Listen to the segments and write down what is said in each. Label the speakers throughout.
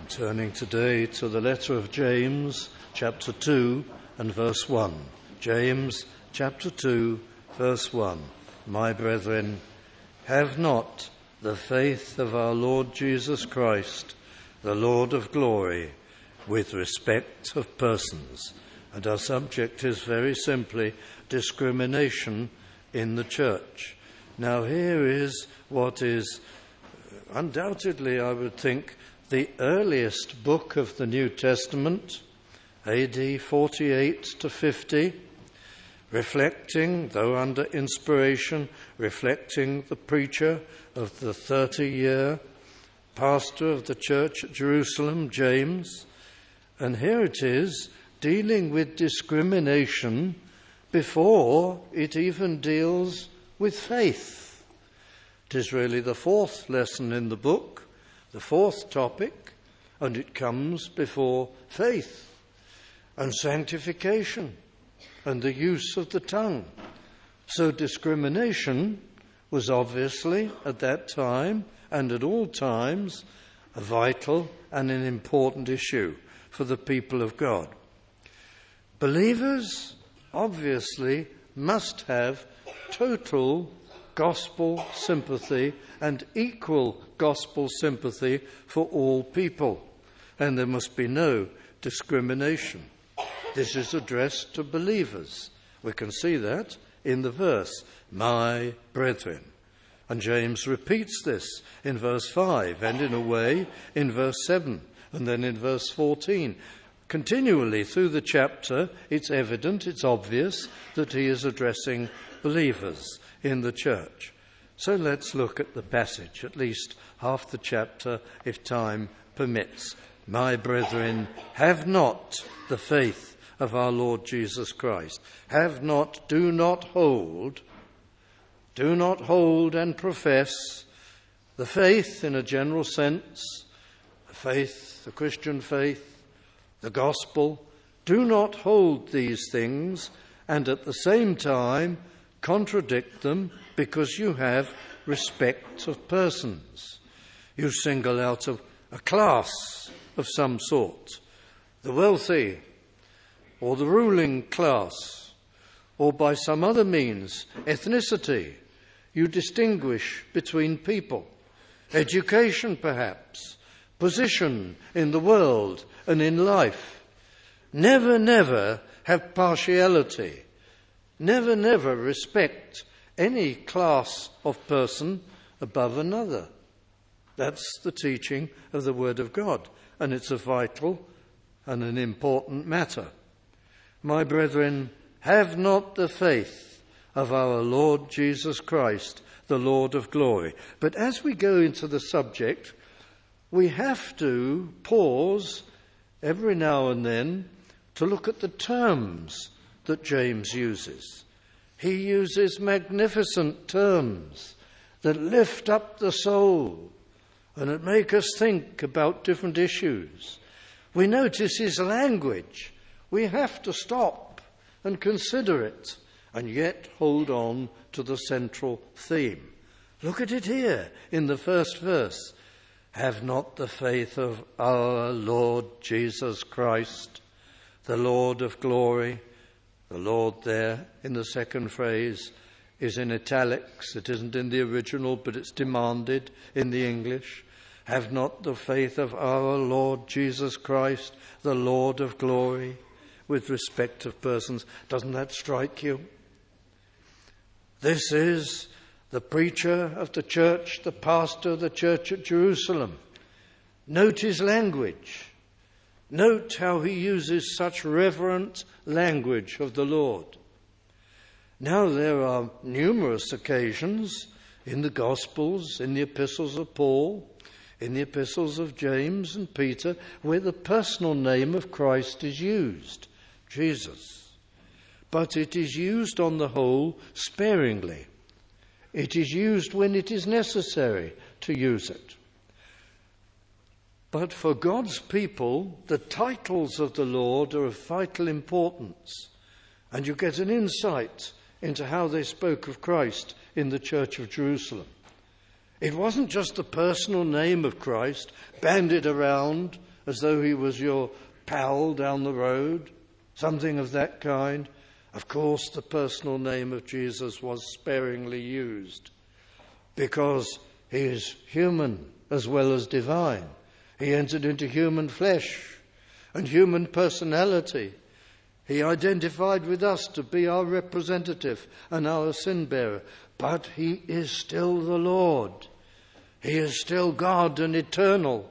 Speaker 1: Turning today to the letter of James, chapter 2 and verse 1. James, chapter 2, verse 1. My brethren, have not the faith of our Lord Jesus Christ, the Lord of glory, with respect of persons. And our subject is very simply discrimination in the church. Now here is what is undoubtedly, I would think, the earliest book of the New Testament, AD 48 to 50, reflecting, though under inspiration, reflecting the preacher of the 30-year pastor of the church at Jerusalem, James. And here it is, dealing with discrimination before it even deals with faith. It is really the fourth lesson in the book, the fourth topic, and it comes before faith and sanctification and the use of the tongue. So discrimination was obviously at that time and at all times a vital and an important issue for the people of God. Believers obviously must have total gospel sympathy and equal gospel sympathy for all people, and there must be no discrimination. This is addressed to believers. We can see that in the verse, my brethren. And James repeats this in verse 5 and in a way in verse 7 and then in verse 14. Continually through the chapter, it's evident, it's obvious that he is addressing believers in the church. So let's look at the passage, at least half the chapter, if time permits. My brethren, have not the faith of our Lord Jesus Christ. Have not, do not hold and profess the faith in a general sense, the faith, the Christian faith, the gospel. Do not hold these things and at the same time contradict them because you have respect of persons. You single out a class of some sort, the wealthy or the ruling class, or by some other means, ethnicity. You distinguish between people, education perhaps, position in the world and in life. Never have partiality. Never respect any class of person above another. That's the teaching of the Word of God, and it's a vital and an important matter. My brethren, have not the faith of our Lord Jesus Christ, the Lord of glory. But as we go into the subject, we have to pause every now and then to look at the terms that James uses. He uses magnificent terms that lift up the soul and that make us think about different issues. We notice his language. We have to stop and consider it and yet hold on to the central theme. Look at it here in the first verse. Have not the faith of our Lord Jesus Christ, the Lord of glory. The Lord there in the second phrase is in italics. It isn't in the original, but it's demanded in the English. Have not the faith of our Lord Jesus Christ, the Lord of glory, with respect of persons. Doesn't that strike you? This is the preacher of the church, the pastor of the church at Jerusalem. Note his language. Note how he uses such reverent language of the Lord. Now there are numerous occasions in the Gospels, in the epistles of Paul, in the epistles of James and Peter, where the personal name of Christ is used, Jesus. But it is used on the whole sparingly. It is used when it is necessary to use it. But for God's people, the titles of the Lord are of vital importance. And you get an insight into how they spoke of Christ in the church of Jerusalem. It wasn't just the personal name of Christ bandied around as though he was your pal down the road, something of that kind. Of course, the personal name of Jesus was sparingly used because he is human as well as divine. He entered into human flesh and human personality. He identified with us to be our representative and our sin bearer. But he is still the Lord. He is still God and eternal.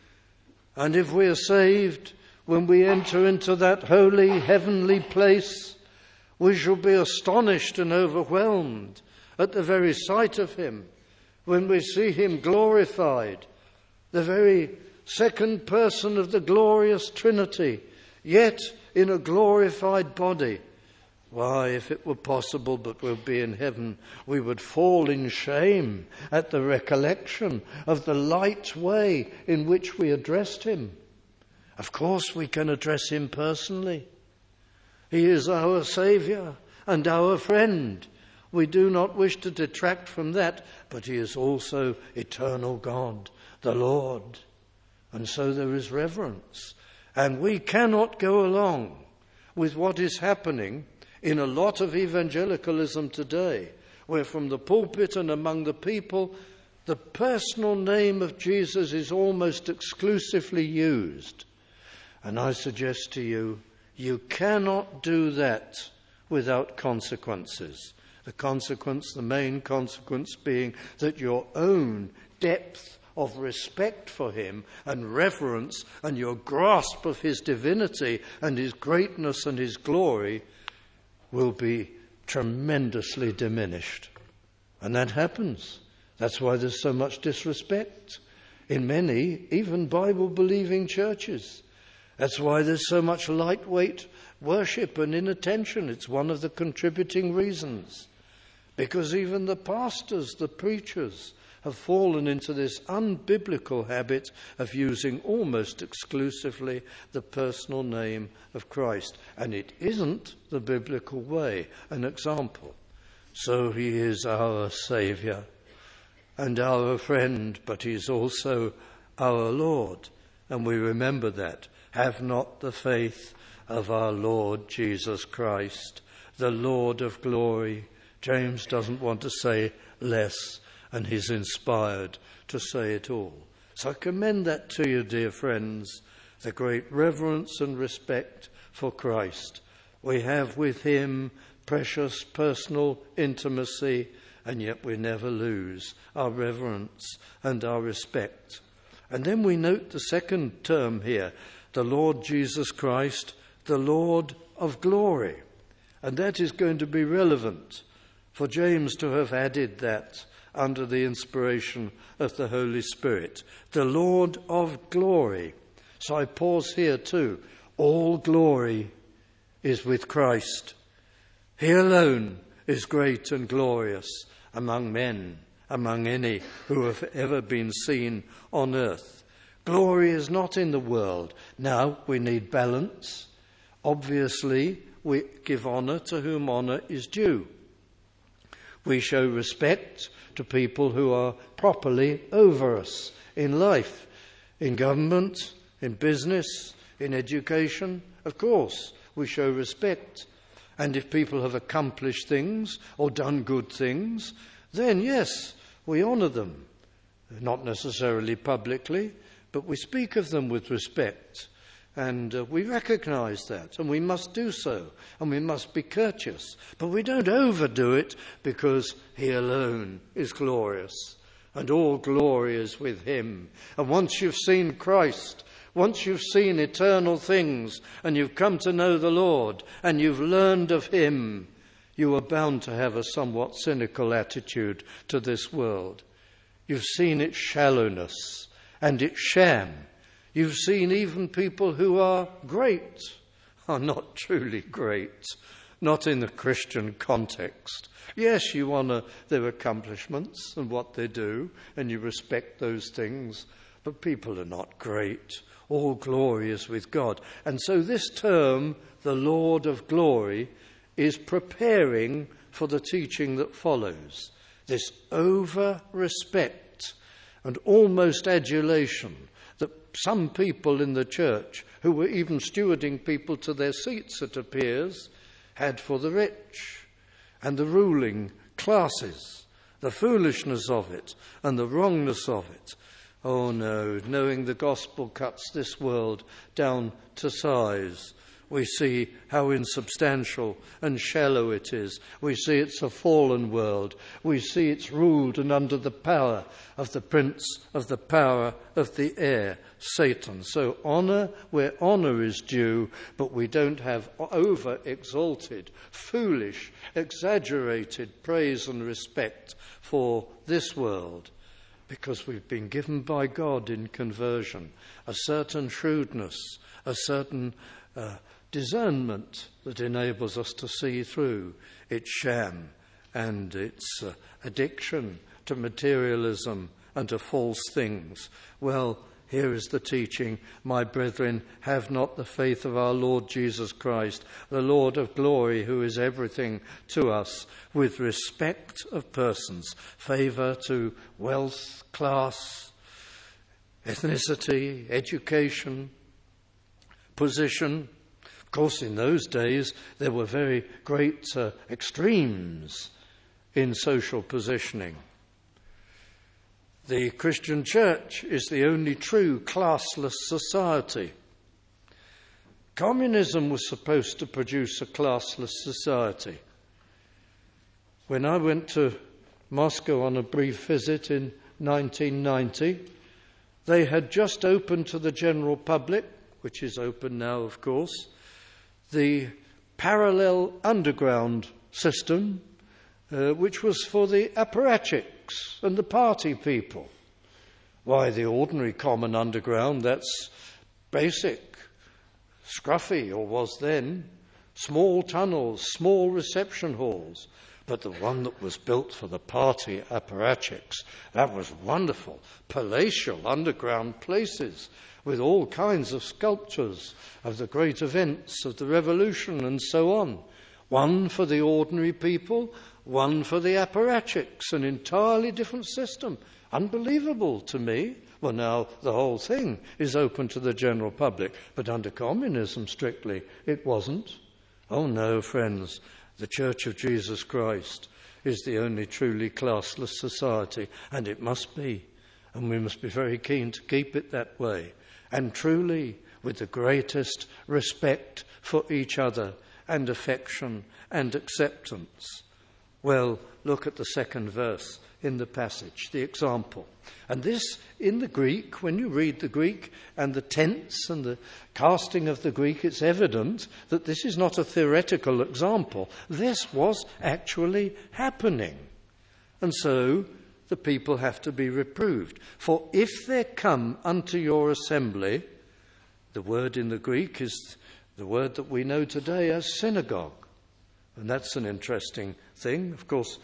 Speaker 1: And if we are saved, when we enter into that holy heavenly place, we shall be astonished and overwhelmed at the very sight of him when we see him glorified, the very second person of the glorious Trinity, yet in a glorified body. Why, if it were possible but we'll be in heaven, we would fall in shame at the recollection of the light way in which we addressed him. Of course we can address him personally. He is our Saviour and our friend. We do not wish to detract from that, but he is also eternal God, the Lord. And so there is reverence. And we cannot go along with what is happening in a lot of evangelicalism today, where from the pulpit and among the people, the personal name of Jesus is almost exclusively used. And I suggest to you, you cannot do that without consequences. The main consequence being that your own depth of respect for him and reverence and your grasp of his divinity and his greatness and his glory will be tremendously diminished. And that happens. That's why there's so much disrespect in many, even Bible-believing churches. That's why there's so much lightweight worship and inattention. It's one of the contributing reasons. Because even the pastors, the preachers, have fallen into this unbiblical habit of using almost exclusively the personal name of Christ. And it isn't the biblical way. An example. So he is our Saviour and our friend, but he is also our Lord. And we remember that. Have not the faith of our Lord Jesus Christ, the Lord of glory. James doesn't want to say less, and he's inspired to say it all. So I commend that to you, dear friends, the great reverence and respect for Christ. We have with him precious personal intimacy, and yet we never lose our reverence and our respect. And then we note the second term here, the Lord Jesus Christ, the Lord of glory. And that is going to be relevant for James to have added that under the inspiration of the Holy Spirit. The Lord of glory. So I pause here too. All glory is with Christ. He alone is great and glorious among men, among any who have ever been seen on earth. Glory is not in the world. Now, we need balance. Obviously, we give honour to whom honour is due. We show respect to people who are properly over us in life, in government, in business, in education. Of course, we show respect. And if people have accomplished things or done good things, then yes, we honour them. Not necessarily publicly, but we speak of them with respect. And we recognise that, and we must do so, and we must be courteous. But we don't overdo it, because he alone is glorious, and all glory is with him. And once you've seen Christ, once you've seen eternal things, and you've come to know the Lord, and you've learned of him, you are bound to have a somewhat cynical attitude to this world. You've seen its shallowness and its sham. You've seen even people who are great are not truly great, not in the Christian context. Yes, you honour their accomplishments and what they do, and you respect those things, but people are not great. All glory is with God. And so this term, the Lord of glory, is preparing for the teaching that follows. This over-respect and almost adulation that some people in the church, who were even stewarding people to their seats, it appears, had for the rich and the ruling classes, the foolishness of it and the wrongness of it. Oh no, knowing the gospel cuts this world down to size. We see how insubstantial and shallow it is. We see it's a fallen world. We see it's ruled and under the power of the prince of the power of the air, Satan. So honour where honour is due, but we don't have over-exalted, foolish, exaggerated praise and respect for this world, because we've been given by God in conversion a certain shrewdness, a certain discernment that enables us to see through its sham and its addiction to materialism and to false things. Well, here is the teaching: my brethren, have not the faith of our Lord Jesus Christ, the Lord of glory, who is everything to us, with respect of persons, favour to wealth, class, ethnicity, education, position. Of course, in those days, there were very great extremes in social positioning. The Christian church is the only true classless society. Communism was supposed to produce a classless society. When I went to Moscow on a brief visit in 1990, they had just opened to the general public, which is open now, of course, the parallel underground system, which was for the apparatchiks and the party people. Why, the ordinary common underground, that's basic, scruffy, or was then, small tunnels, small reception halls. But the one that was built for the party apparatchiks, that was wonderful, palatial underground places with all kinds of sculptures of the great events of the revolution and so on. One for the ordinary people, one for the apparatchiks, an entirely different system. Unbelievable to me. Well, now the whole thing is open to the general public, but under communism, strictly, it wasn't. Oh no, friends, the Church of Jesus Christ is the only truly classless society, and it must be, and we must be very keen to keep it that way, and truly with the greatest respect for each other and affection and acceptance. Well, look at the second verse in the passage, the example. And this, in the Greek, when you read the Greek and the tense and the casting of the Greek, it's evident that this is not a theoretical example. This was actually happening. And so the people have to be reproved. For if there come unto your assembly, the word in the Greek is the word that we know today as synagogue. And that's an interesting thing. Of course,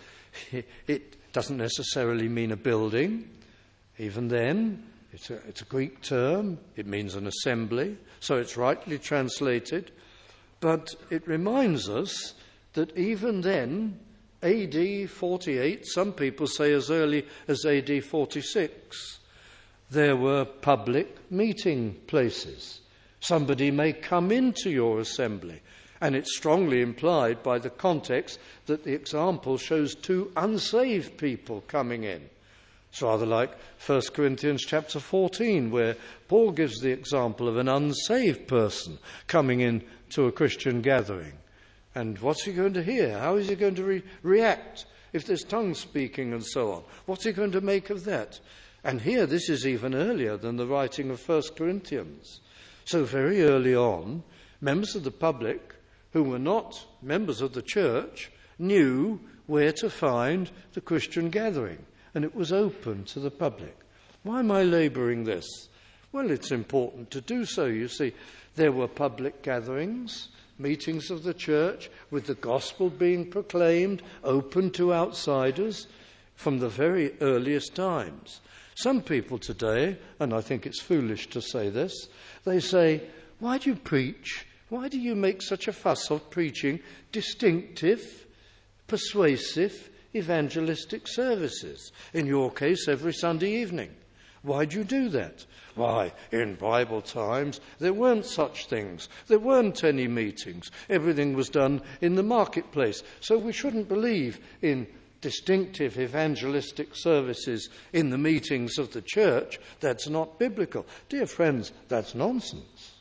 Speaker 1: it doesn't necessarily mean a building. Even then, it's a Greek term. It means an assembly. So it's rightly translated. But it reminds us that even then, AD 48, some people say as early as AD 46, there were public meeting places. Somebody may come into your assembly. And it's strongly implied by the context that the example shows two unsaved people coming in. It's rather like 1 Corinthians chapter 14, where Paul gives the example of an unsaved person coming in to a Christian gathering. And what's he going to hear? How is he going to react if there's tongue speaking and so on? What's he going to make of that? And here, this is even earlier than the writing of 1 Corinthians. So very early on, members of the public who were not members of the church knew where to find the Christian gathering, and it was open to the public. Why am I labouring this? Well, it's important to do so. You see, there were public gatherings, meetings of the church, with the gospel being proclaimed, open to outsiders from the very earliest times. Some people today, and I think it's foolish to say this, they say, why do you preach? Why do you make such a fuss of preaching distinctive, persuasive, evangelistic services? In your case, every Sunday evening. Why'd you do that? Why, in Bible times, there weren't such things. There weren't any meetings. Everything was done in the marketplace. So we shouldn't believe in distinctive evangelistic services in the meetings of the church. That's not biblical. Dear friends, that's nonsense.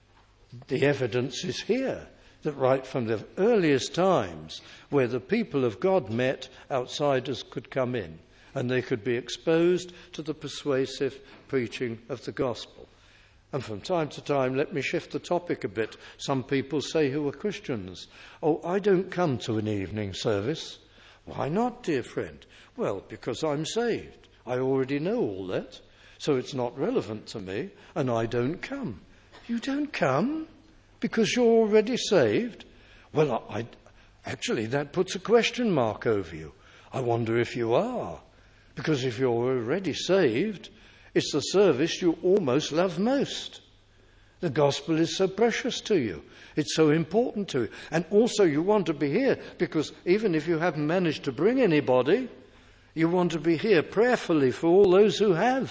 Speaker 1: The evidence is here that right from the earliest times, where the people of God met, outsiders could come in and they could be exposed to the persuasive preaching of the gospel. And from time to time, let me shift the topic a bit. Some people say who are Christians, "Oh, I don't come to an evening service." Why not, dear friend? Well, because I'm saved. I already know all that, so it's not relevant to me, and I don't come. You don't come because you're already saved? Well, actually, that puts a question mark over you. I wonder if you are. Because if you're already saved, it's the service you almost love most. The gospel is so precious to you. It's so important to you. And also you want to be here because even if you haven't managed to bring anybody, you want to be here prayerfully for all those who have.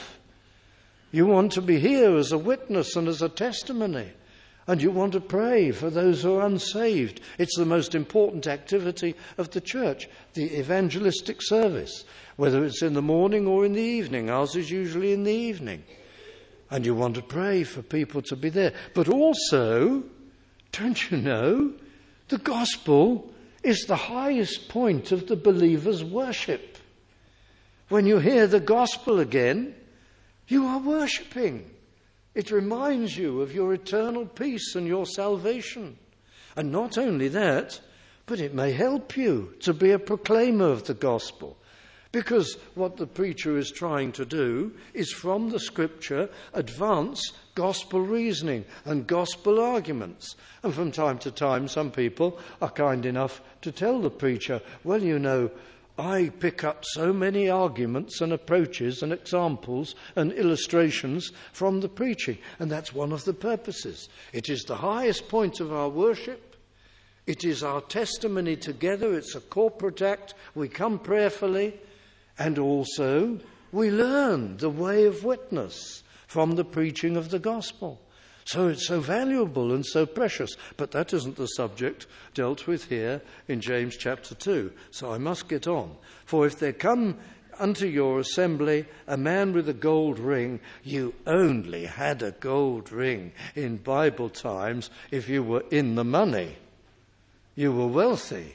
Speaker 1: You want to be here as a witness and as a testimony. And you want to pray for those who are unsaved. It's the most important activity of the church, the evangelistic service, whether it's in the morning or in the evening. Ours is usually in the evening. And you want to pray for people to be there. But also, don't you know, the gospel is the highest point of the believer's worship. When you hear the gospel again, you are worshipping. It reminds you of your eternal peace and your salvation. And not only that, but it may help you to be a proclaimer of the gospel. Because what the preacher is trying to do is from the scripture advance gospel reasoning and gospel arguments. And from time to time, some people are kind enough to tell the preacher, well, you know, I pick up so many arguments and approaches and examples and illustrations from the preaching. And that's one of the purposes. It is the highest point of our worship. It is our testimony together. It's a corporate act. We come prayerfully. And also we learn the way of witness from the preaching of the gospel. So it's so valuable and so precious. But that isn't the subject dealt with here in James chapter 2. So I must get on. For if there come unto your assembly a man with a gold ring, you only had a gold ring in Bible times if you were in the money. You were wealthy.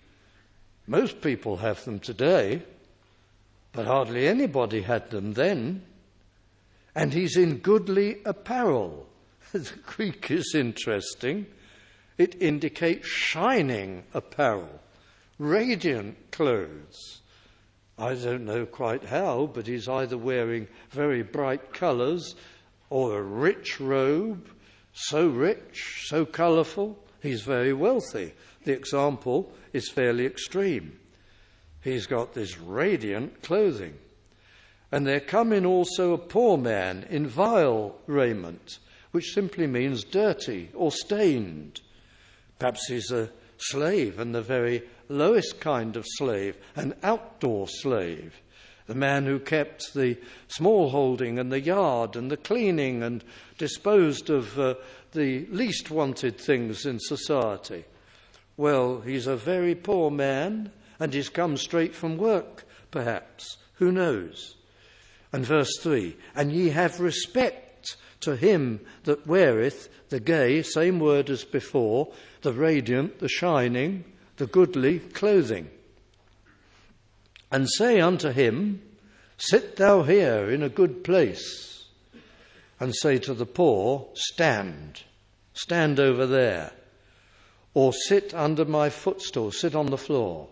Speaker 1: Most people have them today, but hardly anybody had them then. And he's in goodly apparel. The Greek is interesting. It indicates shining apparel, radiant clothes. I don't know quite how, but he's either wearing very bright colours or a rich robe, so rich, so colourful. He's very wealthy. The example is fairly extreme. He's got this radiant clothing. And there come in also a poor man in vile raiment, which simply means dirty or stained. Perhaps he's a slave, and the very lowest kind of slave, an outdoor slave, the man who kept the small holding and the yard and the cleaning and disposed of the least wanted things in society. Well, he's a very poor man, and he's come straight from work, perhaps. Who knows? And verse 3, and ye have respect to him that weareth the gay, same word as before, the radiant, the shining, the goodly clothing. And say unto him, sit thou here in a good place. And say to the poor, stand over there. Or sit under my footstool, sit on the floor.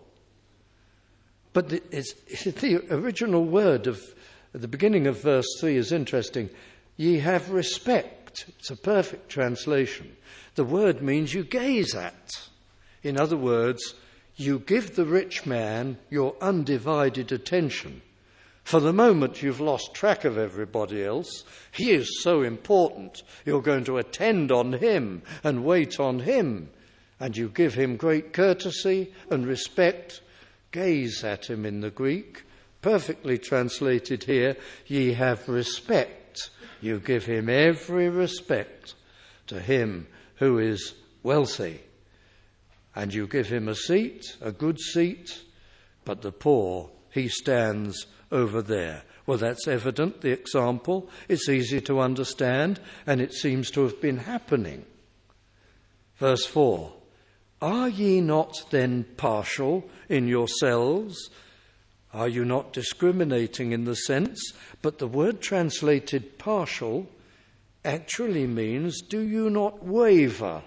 Speaker 1: But the original word of at the beginning of verse 3 is interesting. Ye have respect. It's a perfect translation. The word means you gaze at. In other words, you give the rich man your undivided attention. For the moment you've lost track of everybody else. He is so important. You're going to attend on him and wait on him. And you give him great courtesy and respect. Gaze at him in the Greek. perfectly translated here, ye have respect. You give him every respect to him who is wealthy. And you give him a seat, a good seat, but the poor, he stands over there. Well, that's evident, the example. It's easy to understand, and it seems to have been happening. Verse 4, are ye not then partial in yourselves? Are you not discriminating in the sense? But the word translated partial actually means, do you not waver?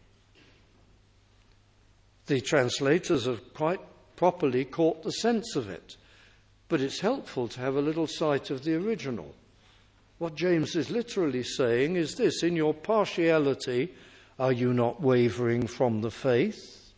Speaker 1: The translators have quite properly caught the sense of it, but it's helpful to have a little sight of the original. What James is literally saying is this: in your partiality, are you not wavering from the faith?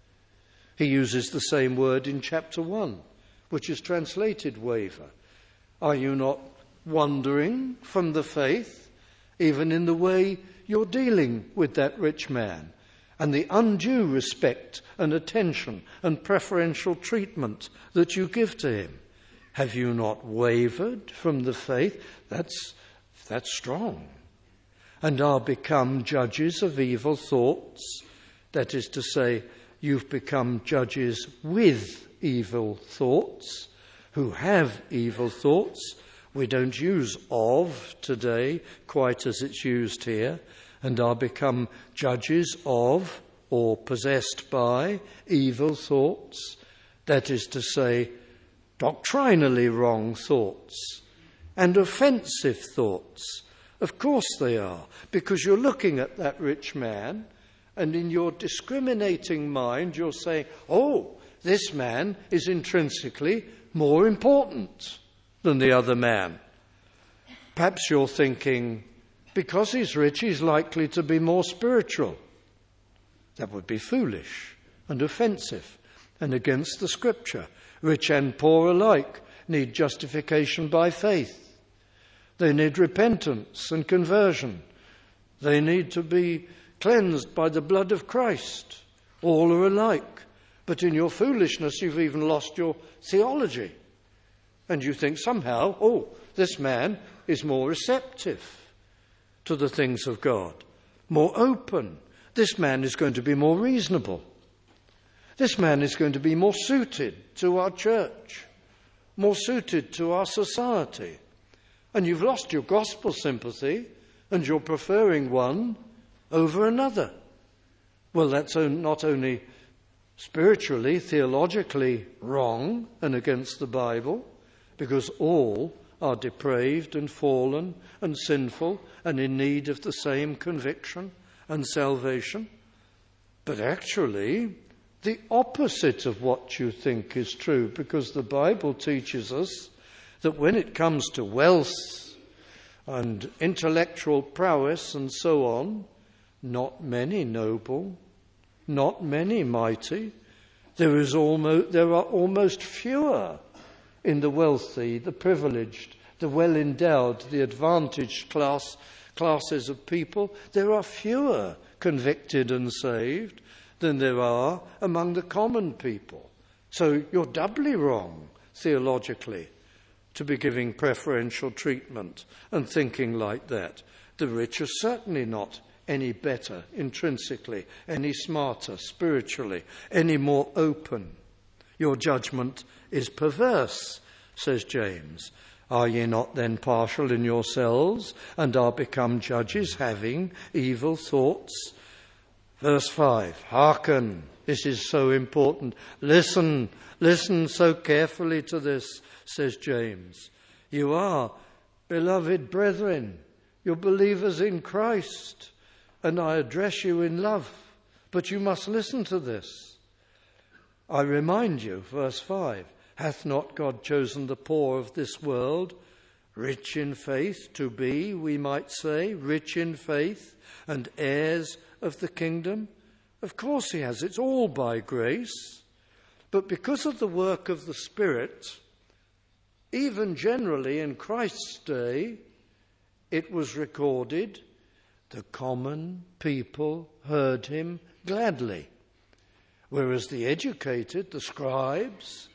Speaker 1: He uses the same word in chapter 1, which is translated waver. Are you not wandering from the faith, even in the way you're dealing with that rich man, and the undue respect and attention and preferential treatment that you give to him? Have you not wavered from the faith? That's strong. And are become judges of evil thoughts. That is to say, you've become judges with evil thoughts, who have evil thoughts. We don't use of today quite as it's used here. And are become judges of or possessed by evil thoughts. That is to say, doctrinally wrong thoughts and offensive thoughts. Of course they are, because you're looking at that rich man and in your discriminating mind you're saying, oh, this man is intrinsically more important than the other man. Perhaps you're thinking, because he's rich, he's likely to be more spiritual. That would be foolish and offensive and against the Scripture. Rich and poor alike need justification by faith. They need repentance and conversion. They need to be cleansed by the blood of Christ. All are alike. But in your foolishness, you've even lost your theology. And you think somehow, oh, this man is more receptive to the things of God, more open. This man is going to be more reasonable. This man is going to be more suited to our church, more suited to our society. And you've lost your gospel sympathy and you're preferring one over another. Well, that's not only spiritually, theologically wrong and against the Bible, because all are depraved and fallen and sinful and in need of the same conviction and salvation, but actually the opposite of what you think is true, because the Bible teaches us that when it comes to wealth and intellectual prowess and so on, not many noble, not many mighty. There are almost fewer in the wealthy, the privileged, the well-endowed, the advantaged classes of people. There are fewer convicted and saved than there are among the common people. So you're doubly wrong theologically to be giving preferential treatment and thinking like that. The rich are certainly not any better intrinsically, any smarter spiritually, any more open. Your judgment is perverse, says James. Are ye not then partial in yourselves, and are become judges, having evil thoughts? Verse 5, hearken, this is so important. Listen so carefully to this, says James. You are, beloved brethren, you're believers in Christ, and I address you in love, but you must listen to this. I remind you, verse 5, hath not God chosen the poor of this world, rich in faith, to be, we might say, rich in faith and heirs of the kingdom? Of course he has. It's all by grace. But because of the work of the Spirit, even generally in Christ's day, it was recorded, the common people heard him gladly. Whereas the educated, the scribes,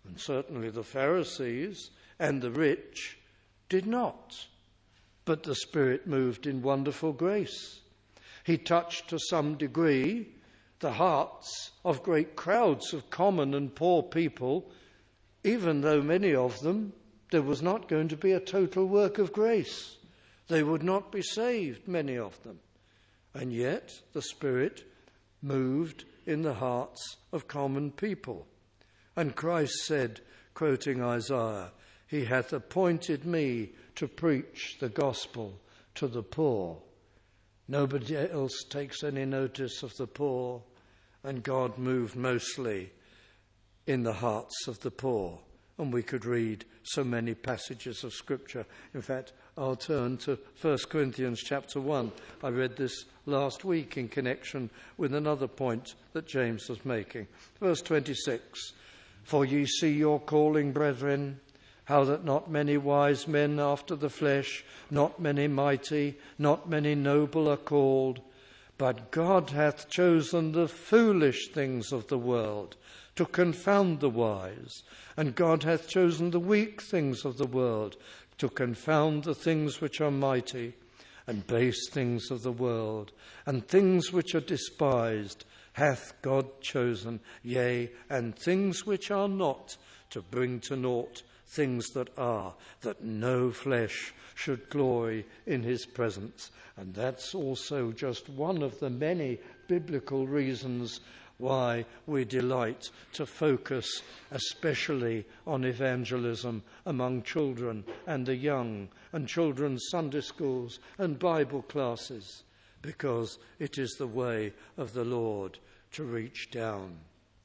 Speaker 1: And certainly the Pharisees and the rich did not. But the Spirit moved in wonderful grace. He touched to some degree the hearts of great crowds of common and poor people, even though many of them, there was not going to be a total work of grace. They would not be saved, many of them. And yet the Spirit moved in the hearts of common people. And Christ said, quoting Isaiah, "He hath appointed me to preach the gospel to the poor." Nobody else takes any notice of the poor, and God moved mostly in the hearts of the poor. And we could read so many passages of Scripture. In fact, I'll turn to 1 Corinthians chapter 1. I read this last week in connection with another point that James was making. Verse 26, "For ye see your calling, brethren, how that not many wise men after the flesh, not many mighty, not many noble are called, but God hath chosen the foolish things of the world to confound the wise, and God hath chosen the weak things of the world to confound the things which are mighty, and base things of the world, and things which are despised hath God chosen, yea, and things which are not, to bring to naught things that are, that no flesh should glory in his presence." And that's also just one of the many biblical reasons why we delight to focus especially on evangelism among children and the young, and children's Sunday schools and Bible classes, because it is the way of the Lord to reach down.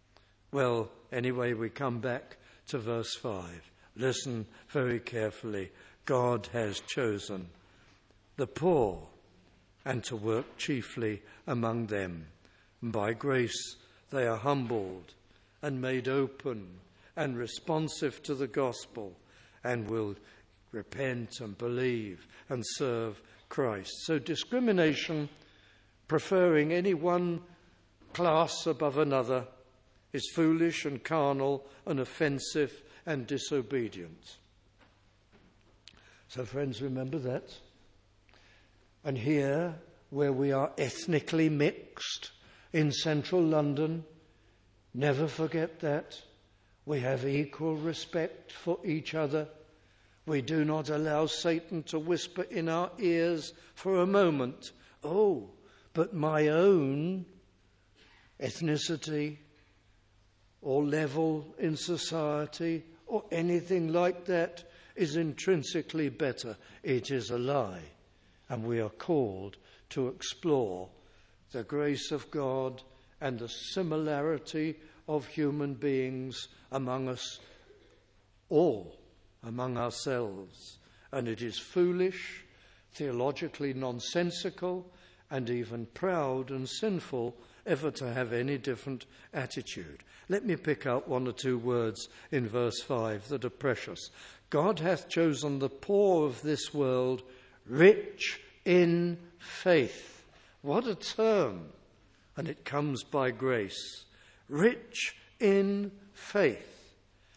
Speaker 1: Well, anyway, we come back to verse 5. Listen very carefully. God has chosen the poor, and to work chiefly among them. And by grace they are humbled and made open and responsive to the gospel, and will repent and believe and serve Christ. So discrimination, preferring any one class above another, is foolish and carnal and offensive and disobedient. So friends, remember that. And here, where we are ethnically mixed in central London, never forget that. We have equal respect for each other. We do not allow Satan to whisper in our ears for a moment, "Oh, but my own ethnicity or level in society or anything like that is intrinsically better." It is a lie. And we are called to explore the grace of God and the similarity of human beings among us all, among ourselves. And it is foolish, theologically nonsensical, and even proud and sinful ever to have any different attitude. Let me pick out one or two words in verse 5 that are precious. God hath chosen the poor of this world, rich in faith. What a term! And it comes by grace. Rich in faith.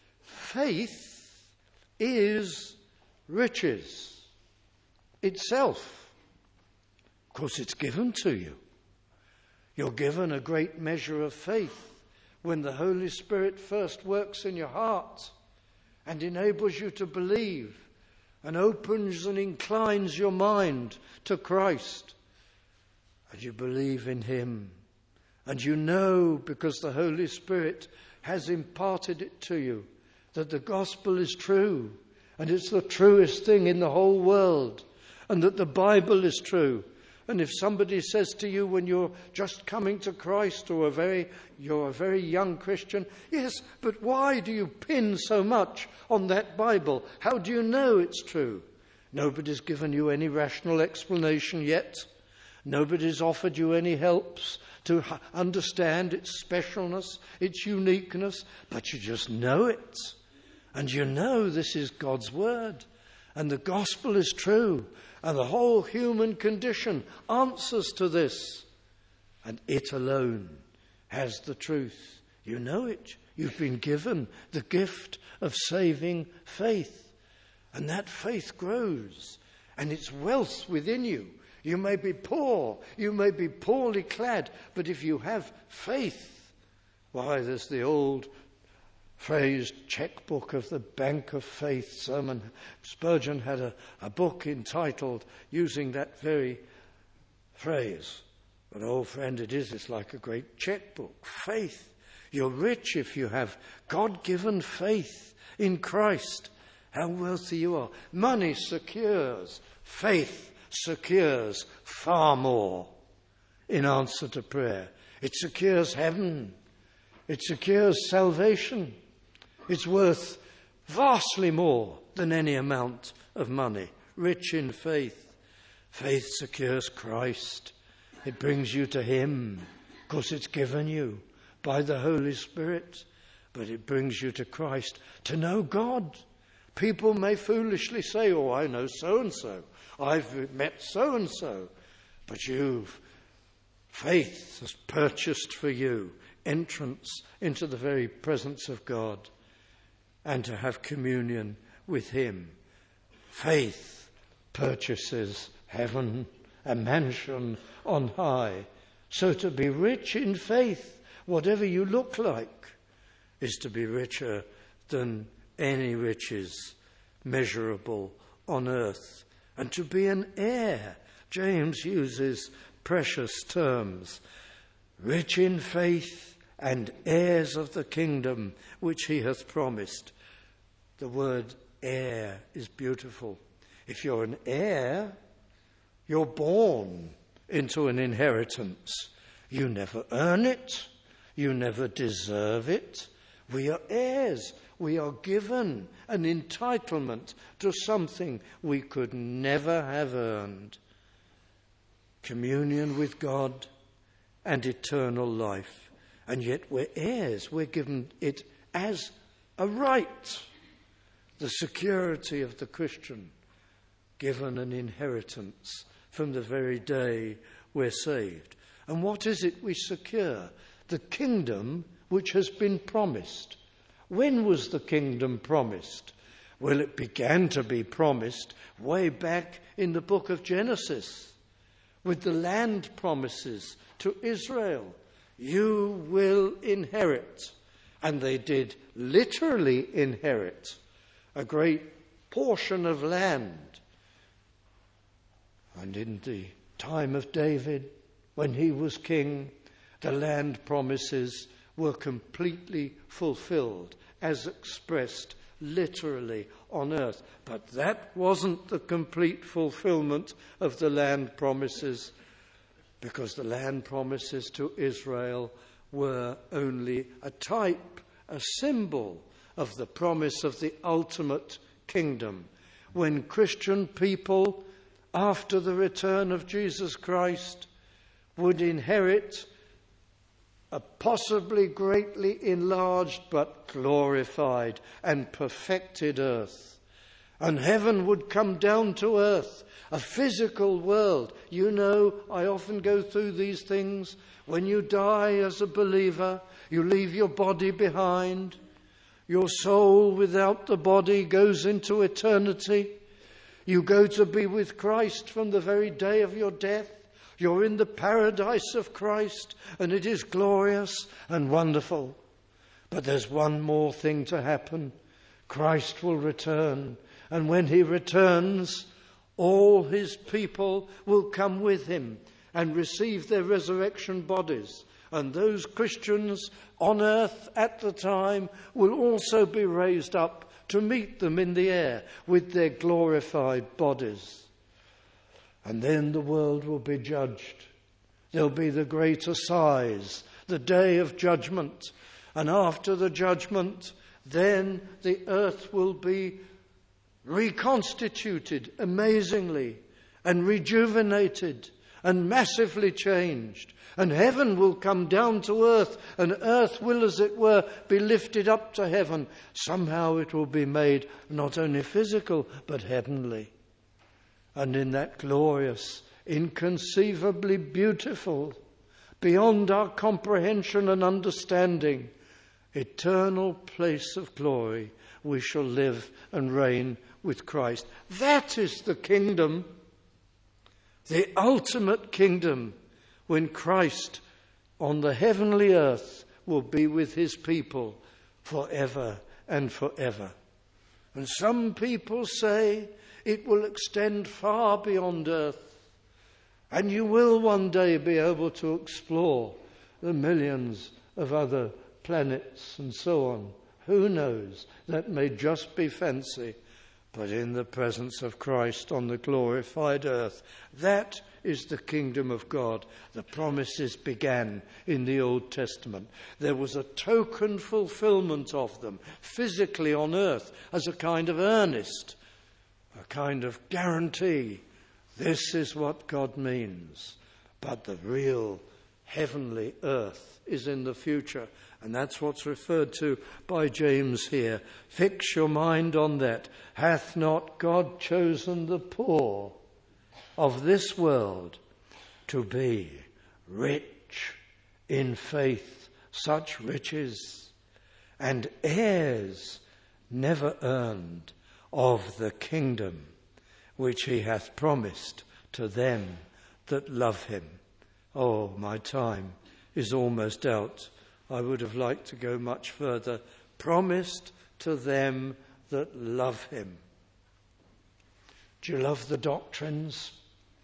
Speaker 1: Faith is riches itself. Of course, it's given to you. You're given a great measure of faith when the Holy Spirit first works in your heart and enables you to believe and opens and inclines your mind to Christ. And you believe in him. And you know, because the Holy Spirit has imparted it to you, that the gospel is true. And it's the truest thing in the whole world. And that the Bible is true. And if somebody says to you when you're just coming to Christ or you're a very young Christian, "Yes, but why do you pin so much on that Bible? How do you know it's true?" Nobody's given you any rational explanation yet. Nobody's offered you any helps to understand its specialness, its uniqueness, but you just know it. And you know this is God's word. And the gospel is true. And the whole human condition answers to this. And it alone has the truth. You know it. You've been given the gift of saving faith. And that faith grows, and it's wealth within you. You may be poor, you may be poorly clad, but if you have faith, why, there's the old phrase, checkbook of the Bank of Faith sermon. Spurgeon had a book entitled using that very phrase. But, oh friend, it's like a great checkbook. Faith. You're rich if you have God-given faith in Christ. How wealthy you are. Money secures. Faith secures far more in answer to prayer. It secures heaven. It secures salvation. It's worth vastly more than any amount of money. Rich in faith. Faith secures Christ. It brings you to him, because it's given you by the Holy Spirit. But it brings you to Christ to know God. People may foolishly say, oh, I know so-and-so. I've met so-and-so. But faith has purchased for you entrance into the very presence of God and to have communion with him. Faith purchases heaven, a mansion on high. So to be rich in faith, whatever you look like, is to be richer than any riches measurable on earth. And to be an heir, James uses precious terms, rich in faith and heirs of the kingdom which he hath promised. The word heir is beautiful. If you're an heir, you're born into an inheritance. You never earn it. You never deserve it. We are heirs. We are given an entitlement to something we could never have earned. Communion with God and eternal life. And yet we're heirs. We're given it as a right. The security of the Christian, given an inheritance from the very day we're saved. And what is it we secure? The kingdom which has been promised. When was the kingdom promised? Well, it began to be promised way back in the book of Genesis with the land promises to Israel. You will inherit. And they did literally inherit a great portion of land. And in the time of David, when he was king, the land promises were completely fulfilled as expressed literally on earth. But that wasn't the complete fulfillment of the land promises, because the land promises to Israel were only a type, a symbol of the promise of the ultimate kingdom. When Christian people, after the return of Jesus Christ, would inherit a possibly greatly enlarged but glorified and perfected earth. And heaven would come down to earth, a physical world. You know, I often go through these things. When you die as a believer, you leave your body behind. Your soul without the body goes into eternity. You go to be with Christ from the very day of your death. You're in the paradise of Christ, and it is glorious and wonderful. But there's one more thing to happen. Christ will return, and when he returns, all his people will come with him and receive their resurrection bodies. And those Christians on earth at the time will also be raised up to meet them in the air with their glorified bodies. And then the world will be judged. There'll be the great assize, the day of judgment. And after the judgment, then the earth will be reconstituted amazingly and rejuvenated and massively changed. And heaven will come down to earth, and earth will, as it were, be lifted up to heaven. Somehow it will be made not only physical, but heavenly. And in that glorious, inconceivably beautiful, beyond our comprehension and understanding, eternal place of glory, we shall live and reign with Christ. That is the kingdom, the ultimate kingdom, when Christ on the heavenly earth will be with his people forever and forever. And some people say it will extend far beyond earth, and you will one day be able to explore the millions of other planets and so on. Who knows? That may just be fancy. But in the presence of Christ on the glorified earth, that is the kingdom of God. The promises began in the Old Testament. There was a token fulfillment of them physically on earth as a kind of earnest, a kind of guarantee. This is what God means. But the real heavenly earth is in the future. And that's what's referred to by James here. Fix your mind on that. Hath not God chosen the poor of this world to be rich in faith, such riches, and heirs never earned of the kingdom which he hath promised to them that love him? Oh, my time is almost out. I would have liked to go much further. Promised to them that love him. Do you love the doctrines?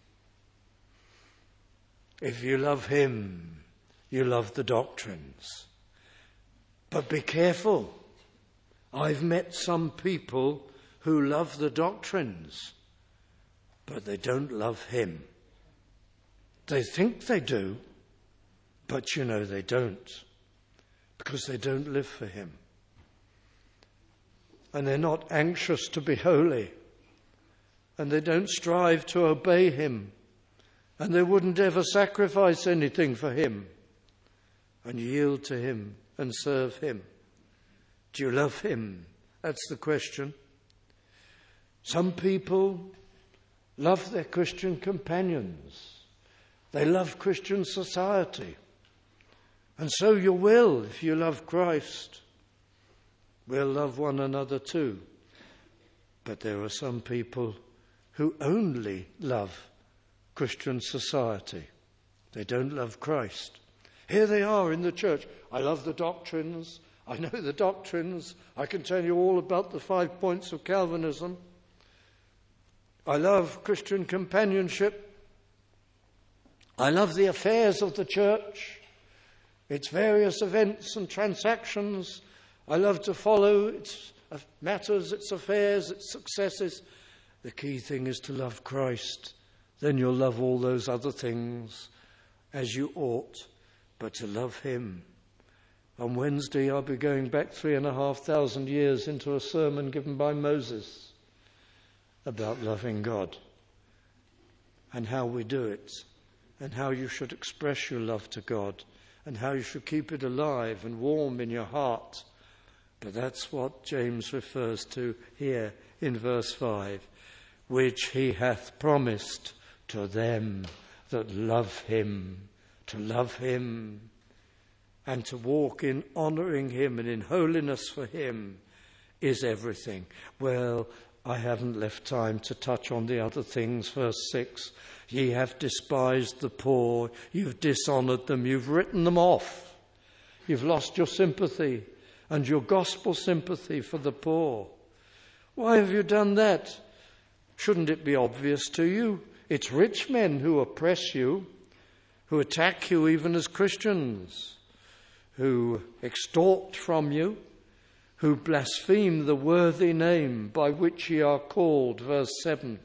Speaker 1: If you love him, you love the doctrines. But be careful. I've met some people who love the doctrines, but they don't love him. They think they do, but you know they don't, because they don't live for him. And they're not anxious to be holy, and they don't strive to obey him, and they wouldn't ever sacrifice anything for him and yield to him and serve him. Do you love him? That's the question. Some people love their Christian companions. They love Christian society. And so you will, if you love Christ. We'll love one another too. But there are some people who only love Christian society. They don't love Christ. Here they are in the church. I love the doctrines. I know the doctrines. I can tell you all about the 5 points of Calvinism. I love Christian companionship. I love the affairs of the church, its various events and transactions. I love to follow its matters, its affairs, its successes. The key thing is to love Christ. Then you'll love all those other things as you ought, but to love him. On Wednesday, I'll be going back 3,500 years into a sermon given by Moses about loving God and how we do it, and how you should express your love to God, and how you should keep it alive and warm in your heart. But that's what James refers to here in verse 5, which he hath promised to them that love him. To love him and to walk in honouring him and in holiness for him is everything. Well, I haven't left time to touch on the other things. Verse 6, ye have despised the poor, you've dishonoured them, you've written them off. You've lost your sympathy and your gospel sympathy for the poor. Why have you done that? Shouldn't it be obvious to you? It's rich men who oppress you, who attack you even as Christians, who extort from you, who blaspheme the worthy name by which ye are called. Verse 7.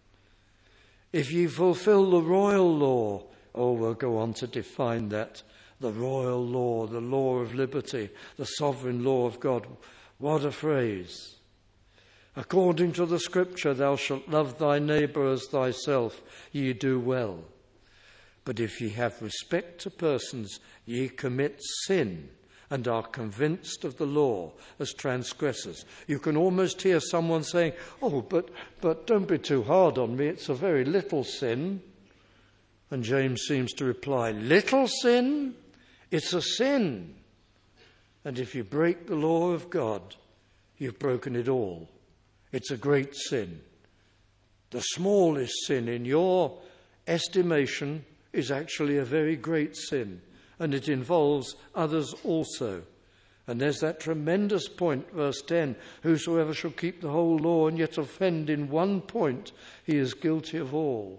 Speaker 1: If ye fulfill the royal law, we'll go on to define that. The royal law, the law of liberty, the sovereign law of God. What a phrase. According to the scripture, thou shalt love thy neighbour as thyself. Ye do well. But if ye have respect to persons, ye commit sin and are convinced of the law as transgressors. You can almost hear someone saying, but don't be too hard on me, it's a very little sin. And James seems to reply, little sin? It's a sin. And if you break the law of God, you've broken it all. It's a great sin. The smallest sin in your estimation is actually a very great sin, and it involves others also. And there's that tremendous point, verse 10, whosoever shall keep the whole law and yet offend in one point, he is guilty of all.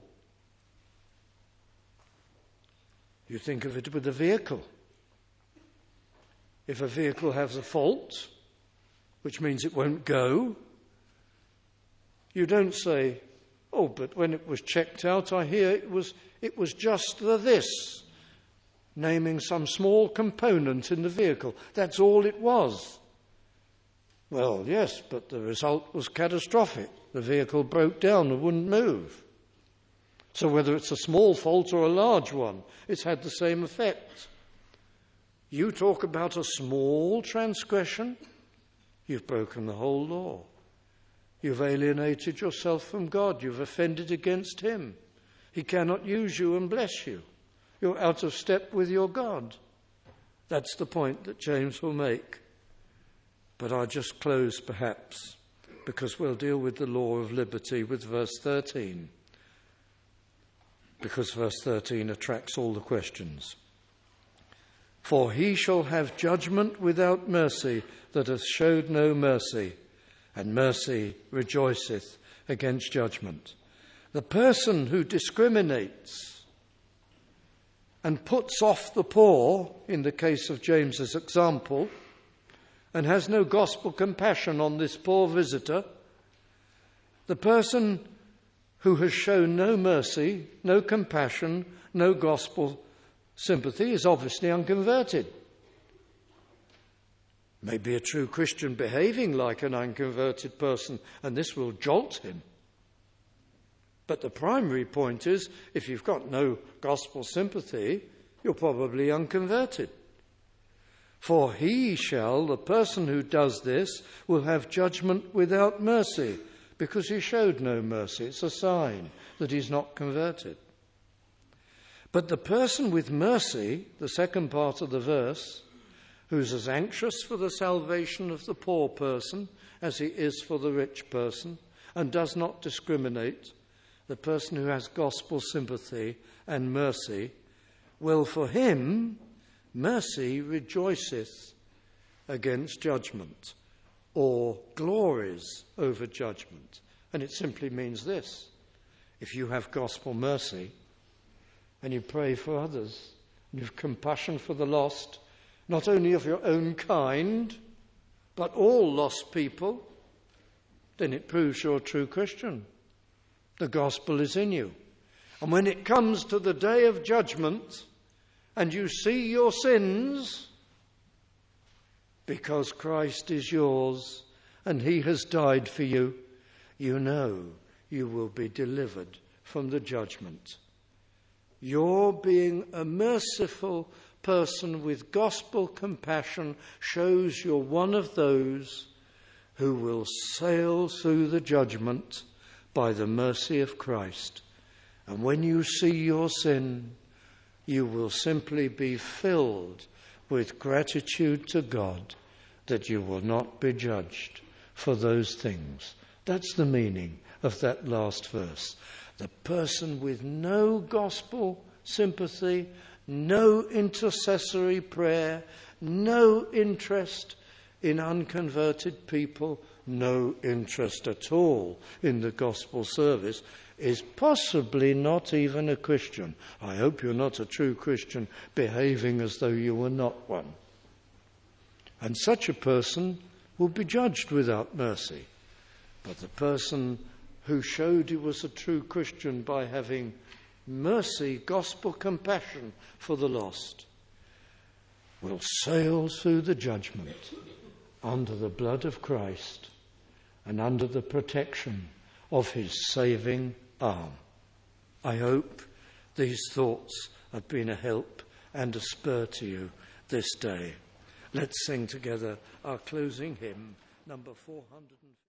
Speaker 1: You think of it with a vehicle. If a vehicle has a fault, which means it won't go, you don't say, oh, but when it was checked out, I hear it was just this, naming some small component in the vehicle. That's all it was. Well, yes, but the result was catastrophic. The vehicle broke down and wouldn't move. So whether it's a small fault or a large one, it's had the same effect. You talk about a small transgression, you've broken the whole law. You've alienated yourself from God. You've offended against him. He cannot use you and bless you. You're out of step with your God. That's the point that James will make. But I'll just close perhaps, because we'll deal with the law of liberty with verse 13. Because verse 13 attracts all the questions. For he shall have judgment without mercy that hath showed no mercy, and mercy rejoiceth against judgment. The person who discriminates and puts off the poor, in the case of James's example, and has no gospel compassion on this poor visitor, the person who has shown no mercy, no compassion, no gospel sympathy is obviously unconverted. Maybe a true Christian behaving like an unconverted person, and this will jolt him. But the primary point is, if you've got no gospel sympathy, you're probably unconverted. For he shall, the person who does this, will have judgment without mercy, because he showed no mercy. It's a sign that he's not converted. But the person with mercy, the second part of the verse, who's as anxious for the salvation of the poor person as he is for the rich person, and does not discriminate, the person who has gospel sympathy and mercy, will for him mercy rejoiceth against judgment, or glories over judgment. And it simply means this: if you have gospel mercy and you pray for others, and you have compassion for the lost, not only of your own kind, but all lost people, then it proves you're a true Christian. The gospel is in you. And when it comes to the day of judgment, and you see your sins, because Christ is yours, and he has died for you, you know you will be delivered from the judgment. Your being a merciful person with gospel compassion shows you're one of those who will sail through the judgment by the mercy of Christ. And when you see your sin, you will simply be filled with gratitude to God that you will not be judged for those things. That's the meaning of that last verse. The person with no gospel sympathy, no intercessory prayer, no interest in unconverted people, no interest at all in the gospel service, is possibly not even a Christian. I hope you're not a true Christian behaving as though you were not one. And such a person will be judged without mercy. But the person who showed he was a true Christian by having mercy, gospel compassion for the lost, will sail through the judgment under the blood of Christ and under the protection of his saving arm. I hope these thoughts have been a help and a spur to you this day. Let's sing together our closing hymn, number 450.